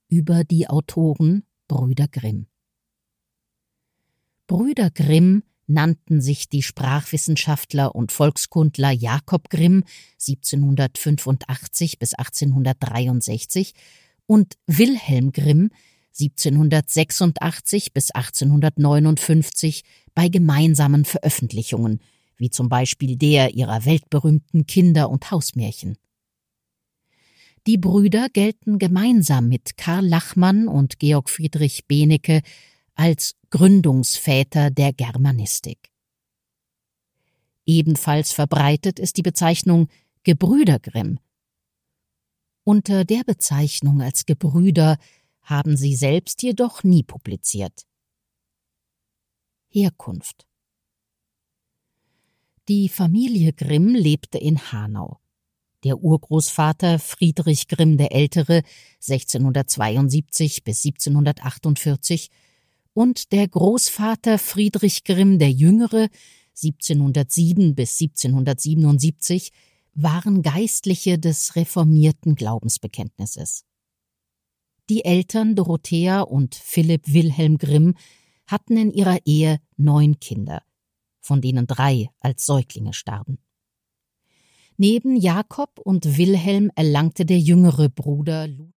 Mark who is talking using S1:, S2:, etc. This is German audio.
S1: über die Autoren Brüder Grimm. Brüder Grimm nannten sich die Sprachwissenschaftler und Volkskundler Jakob Grimm 1785 bis 1863 und Wilhelm Grimm 1786 bis 1859 bei gemeinsamen Veröffentlichungen, wie zum Beispiel der ihrer weltberühmten Kinder- und Hausmärchen. Die Brüder gelten gemeinsam mit Karl Lachmann und Georg Friedrich Benecke als Gründungsväter der Germanistik. Ebenfalls verbreitet ist die Bezeichnung Gebrüder Grimm. Unter der Bezeichnung als Gebrüder haben sie selbst jedoch nie publiziert. Herkunft: Die Familie Grimm lebte in Hanau. Der Urgroßvater Friedrich Grimm der Ältere 1672 bis 1748 und der Großvater Friedrich Grimm der Jüngere 1707 bis 1777 waren Geistliche des reformierten Glaubensbekenntnisses. Die Eltern Dorothea und Philipp Wilhelm Grimm hatten in ihrer Ehe 9 Kinder, von denen 3 als Säuglinge starben. Neben Jakob und Wilhelm erlangte der jüngere Bruder